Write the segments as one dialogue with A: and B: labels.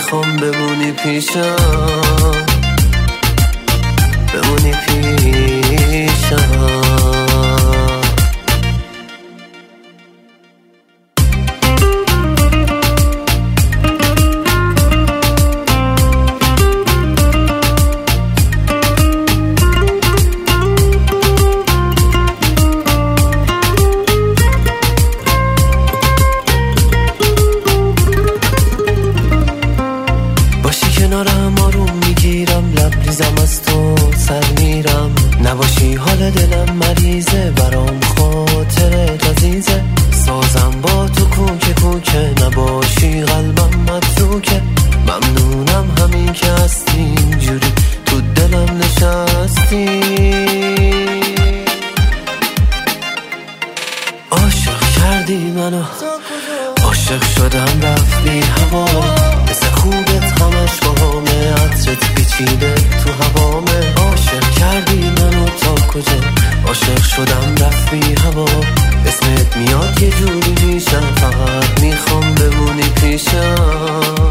A: میخوام بمونی پیشم، بمونی پیشم. کنارم آروم میگیرم، لبریزم از تو سر میرم. نباشی حال دلم مریضه، برام خاطرت عزیزه. سازم با تو کوکه کوکه، نباشی قلبم متروکه. ممنونم همین که هستی، اینجوری تو دلم نشستی. عاشق کردی منو، عاشق شدم رفتی هوا. مثل خوبت همش باهامه، عطرت پیچیده تو هوامه. عاشق کردی منو تا کجا، عاشق شدم رفتی هوا. اسمت میاد یه جوری میشم، فقط میخوام بمونی پیشم.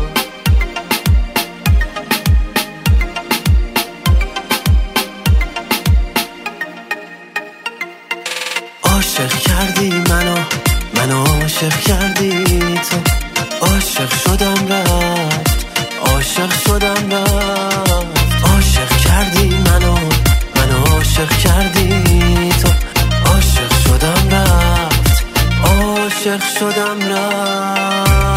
A: عاشق کردی منو عاشق کردی تو. عاشق شدم رفت، عاشق شدم رفت. عاشق کردی منو عاشق کردی تو. عاشق شدم رفت، عاشق شدم رفت.